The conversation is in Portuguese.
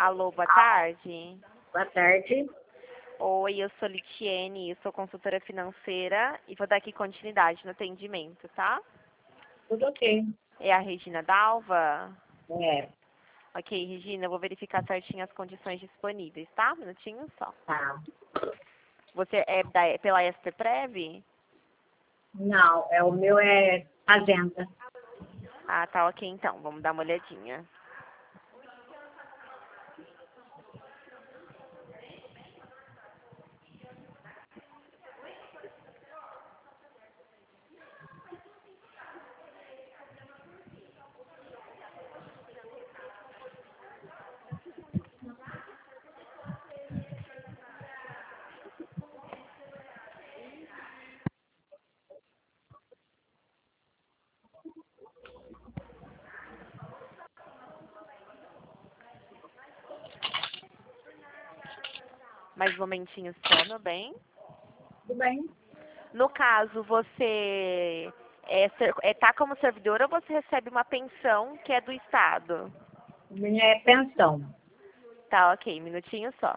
Alô, boa tarde. Boa tarde. Oi, eu sou Litiene, eu sou consultora financeira e vou dar aqui continuidade no atendimento, tá? Tudo ok. É a Regina Dalva? É, Ok, Regina, eu vou verificar certinho as condições disponíveis, tá? Um minutinho só. tá. Você é pela Experprev? Não, o meu é fazenda. Ah, tá ok então, vamos dar uma olhadinha. Mais um momentinho só, meu bem. Tudo bem? No caso, você tá como servidora ou você recebe uma pensão que é do Estado? Minha é pensão. Tá, ok, minutinho só.